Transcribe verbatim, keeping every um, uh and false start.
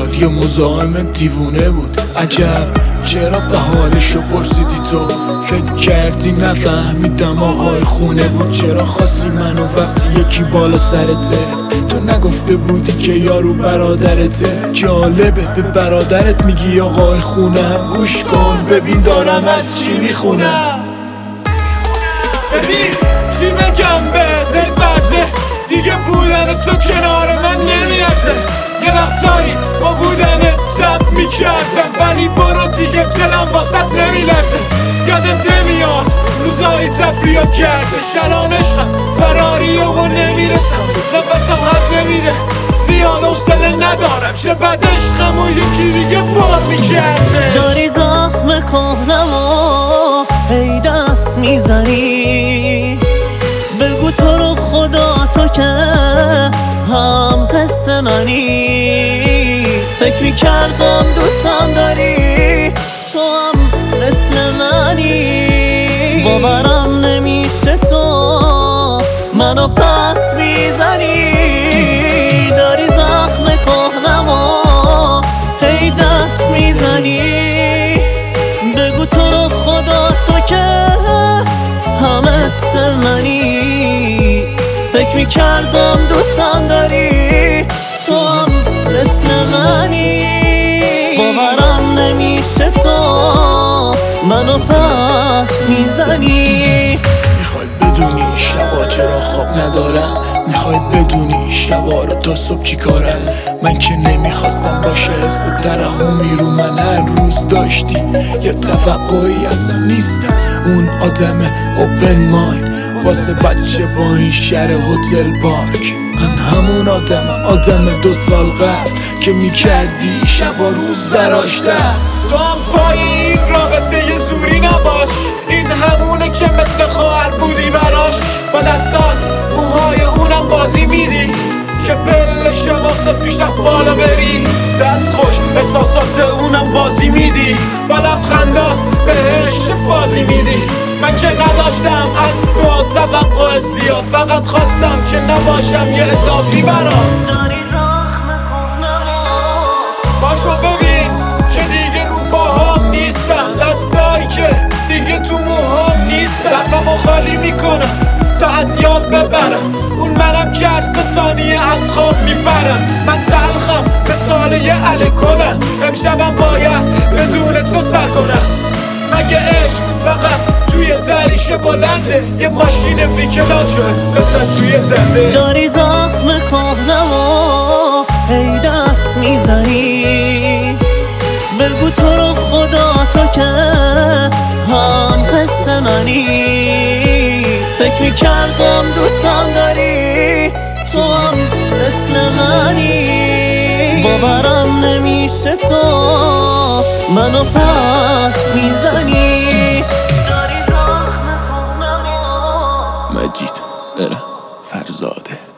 خوشحال یه مزاحم دیوونه بود. عجب چرا به حالشو پرسیدی تو؟ فکر کردی نفهمیدم آقای خونه بود. چرا خواستی منو وقتی یکی بالا سرته؟ تو نگفته بودی که یارو برادرته؟ جالبه به برادرت میگی آقای خونم. گوش کن ببین دارم از چی میخونم. ببین چی بگم به دل فرزه، دیگه بودن تو کنار من نمیارزه. یه وقتایی با بودن تب میکردم، ولی برو دیگه دلم واسط نمیلرزه. یادت نمیاد روزایی تفریاد کرده شلان عشقم فراریه و نمیرسم. نفسم حد نمیده زیاد حوصله ندارم، چه بد عشقم و یکی دیگه پر میکرده. داری زخم کهنم و هی دست میزنی، بگو تو رو خدا تو که هم حس منی. فکر میکردم دوستم داری تو هم مثل منی. باورم نمیشه تو منو پس میزنی. داری زخم کهنم و هی دست میزنی، بگو تو رو خدا تو که هم مثل منی. فکر میکردم دوستم داری تو هم مثل منی. باورم نمیشه تو منو پس میزنی. میخوای بدونی شبا چرا خواب ندارم؟ میخوای بدونی شبا رو تا صبح چی کارم؟ من که نمیخواستم باشه حس ترحمی رو من هر روز داشتی. یا توقعی ازم نیستم اون آدم اوپن مایند واسه بچه با این شهر هتل پارک. من همون آدم آدم دو سال قبل که میکردی شب و روز براش در. تو هم پای این رابطه یه زوری نباش، این همونه که مثل خواهر بودی براش. با دستات موهای اونم بازی میدی که پلش واسه پیشرفت بالا بری. دست خوش احساسات اونم بازی میدی، با لبخندات بهش فازی میدی. من که نداشتم از تو توقع زیاد، فقط خواستم که نباشم یه اضافی برات. داری زخم کهنم و باشو ببین که دیگه رو پاهام نیستم، دستایی که دیگه تو موهام نیستم. دقمو خالی میکنم تا از یاد ببرم اون منم که هر سه ثانیه از خواب میبرم. من تلخم به ساله یه الکلم، امشبم باید بدون تو سر کنم. مگه عشق فقط توی دریشه بلنده؟ یه ماشین بیکلاچه بزن توی دنده. داری زخم کهنم و هی دست میزنی، بگو تو رو خدا تو که هم حس منی. فکر میکردم دوستم داری تو هم مثل منی. باورم نمیشه تو منو پس میزنی. داری زخم کهنم و مجید اره فرزاده.